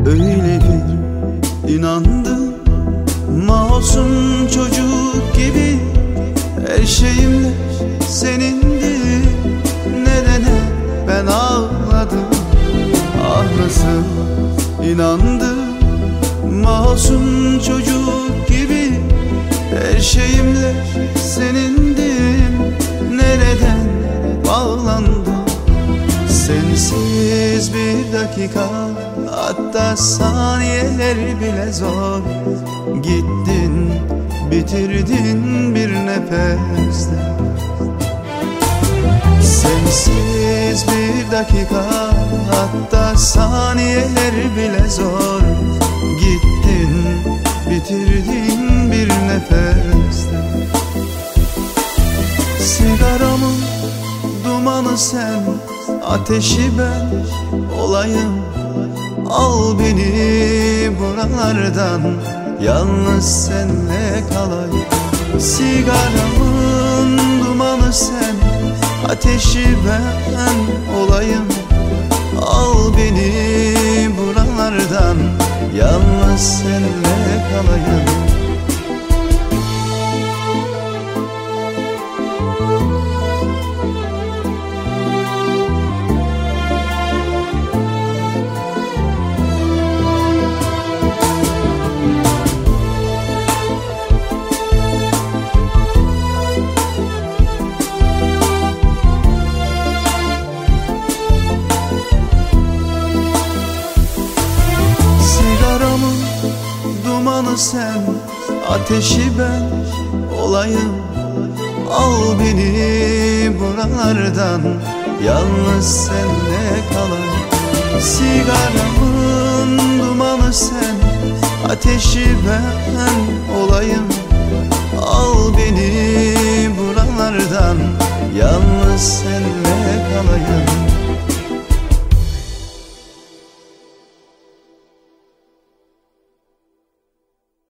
Öyle bir inandım, masum çocuk gibi, her şeyimle senindi. Nedene ben ağladım, ah nasıl inandım, masum çocuk gibi, her şeyimle senindim. Nereden bağlandım? Sensiz bir dakika, hatta saniyeler bile zor. Gittin, bitirdin bir nefeste. Sensiz bir dakika, hatta saniyeler bile zor. Gittin, bitirdin bir nefeste. Sigaramın dumanı sen, ateşi ben olayım. Al beni buralardan, yalnız senle kalayım. Sigaramın dumanı sen, ateşi ben olayım. Al beni buralardan, yalnız senle kalayım. Dumanı sen, ateşi ben olayım. Al beni buralardan, yalnız senle kalayım. Sigaramın dumanı sen, ateşi ben olayım. Al beni buralardan, yalnız senle kalayım.